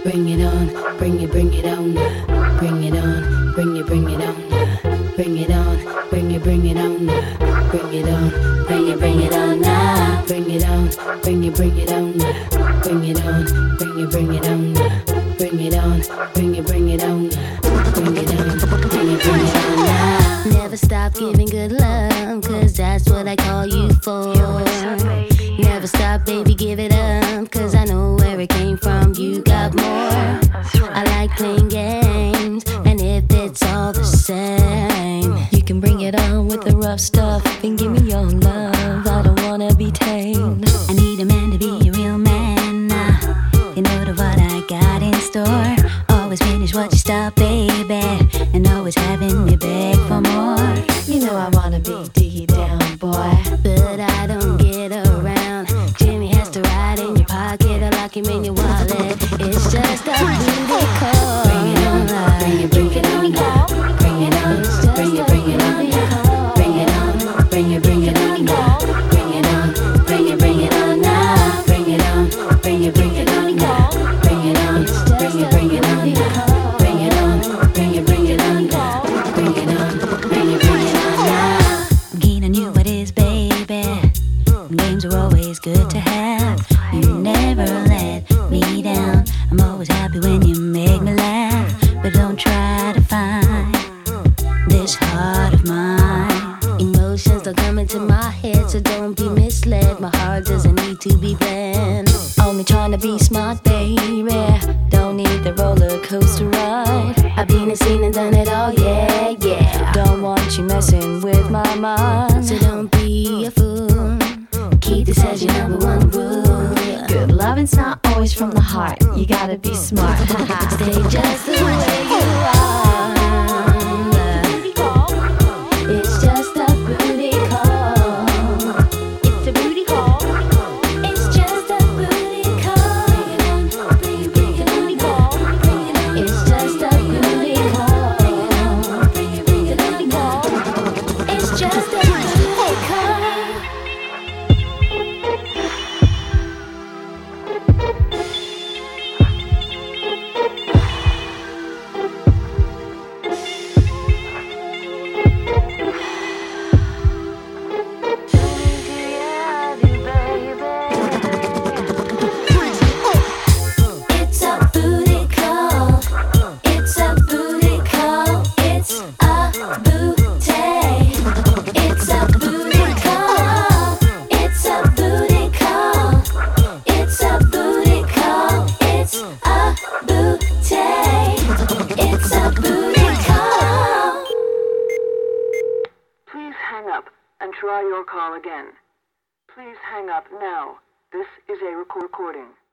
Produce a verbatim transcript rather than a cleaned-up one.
bring it on, bring it, bring it on, bring it on, bring it, bring it on, bring it on, bring it, bring it on, bring it on, bring it, bring it on now, bring it on, bring it, bring it on, bring it on, bring it, bring it on, bring it on, bring it, bring it on, bring it on, bring it, bring it on now. Never stop giving good love, cause that's what I call you for. Never stop, baby, give it up, cause I know where it came from, you got more. I like playing games, and if it's all the same, you can bring it on with the rough stuff and give me your love, I don't wanna be tamed. I need a man to be a real man, uh, you know the what I got in store. Always finish what you start, baby, and always having me beg for more. You know I wanna be diggy down, boy, but I don't get around. Jimmy has to ride in your pocket or lock him in your wallet. It's just a booty call. Bring it on, bring it, bring it on, bring it on, bring it, bring it on, bring it on, bring it, bring it on, bring it on, bring it, bring it on now, bring it on, bring it, bring it on, bring it on, bring it, bring it on, bring it on, bring it, bring it on, bring it on, bring it, bring it on now. I'm keen on you, what is, baby? Games are always good to have. You never let me down. I'm always happy when you make me laugh. But don't try to find this heart of mine. Emotions don't come into my head, so don't be misled. My heart doesn't need to be bled. only trying to be smart, baby. Don't need the roller coaster ride. I've been and seen and done it all, yeah, yeah. Don't want you messing with my mind, so don't be a fool. Keep this as your number one rule. Good loving's not always from the heart. You gotta be smart. Stay just the way you are. It's just a booty call. It's a booty call. It's just a booty call. Bring it on, bring it, bring it on, call. Bring it on. It's just a booty call. Bring it on, bring it, bring it on, call. It's just a booty call. And try your call again. Please hang up now. This is a recording.